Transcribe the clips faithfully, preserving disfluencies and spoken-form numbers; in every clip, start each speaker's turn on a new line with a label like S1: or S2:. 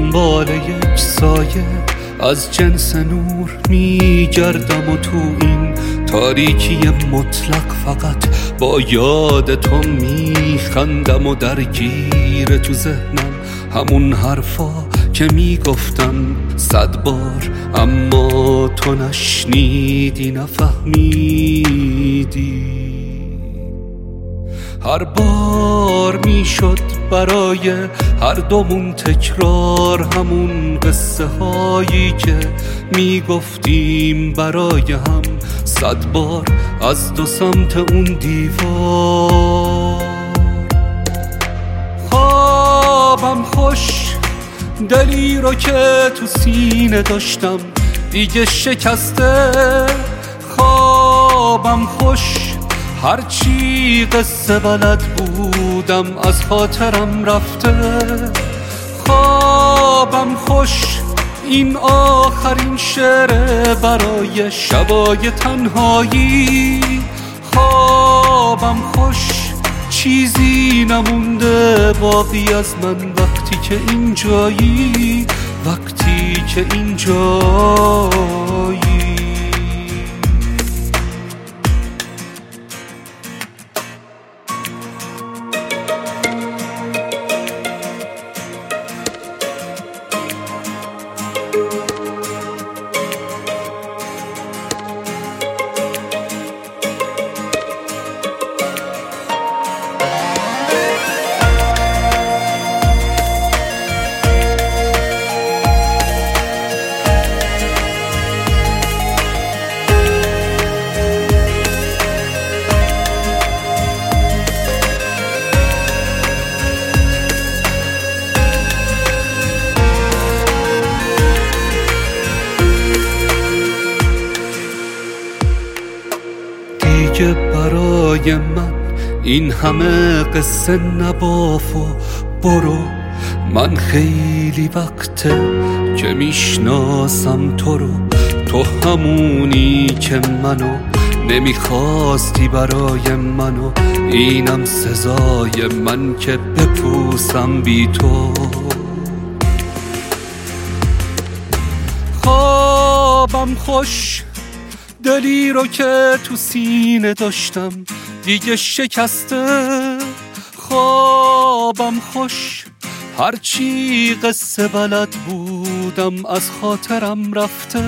S1: دنبال یک سایه از جنس نور میگردم و تو این تاریکی مطلق فقط با یاد تو میخندم و درگیر تو ذهنم همون حرفا که میگفتم صد بار اما تو نشنیدی نفهمیدی. هر بار میشد برای هر دومون تکرار همون قصه هایی که میگفتیم برای هم صد بار از دو سمت اون دیوار. خوابم خوش دلی رو که تو سینه داشتم دیگه شکسته. خوابم خوش هرچی قصه بلد بودم از خاطرم رفته. خوابم خوش این آخرین شعر برای شبای تنهایی. خوابم خوش چیزی نمونده باقی از من وقتی که اینجایی، وقتی که اینجایی. دیگه برای من این همه قصه نباف و برو. من خیلی وقته که میشناسم تو رو، تو همونی که منو نمیخواستی برای منو. اینم سزای من که بپوسم بی تو. خوابم خوش دلی رو که تو سینه داشتم دیگه شکسته. خوابم خوش هرچی قصه بلد بودم از خاطرم رفته.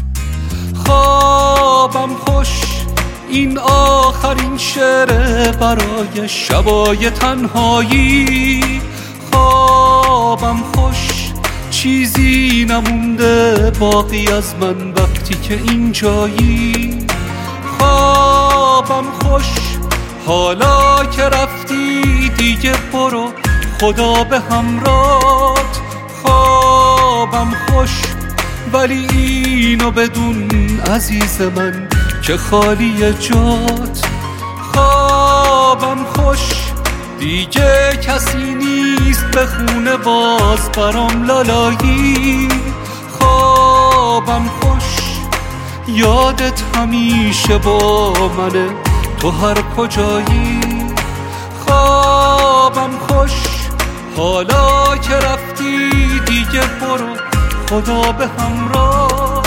S1: خوابم خوش این آخرین شعر برای شبای تنهایی. خوابم خوش چیزی نمونده باقی از من وقتی که اینجایی. خوابم خوش حالا که رفتی دیگه برو، خدا به همراهت. خوابم خوش ولی اینو بدون عزیز من که خالی جات. خوابم خوش دیگه کسی نیست بخونه باز برام لالایی. خوابم خوش یادت همیشه با منه تو هر کجایی. خوابم خوش حالا که رفتی دیگه برو، خدا به همراه.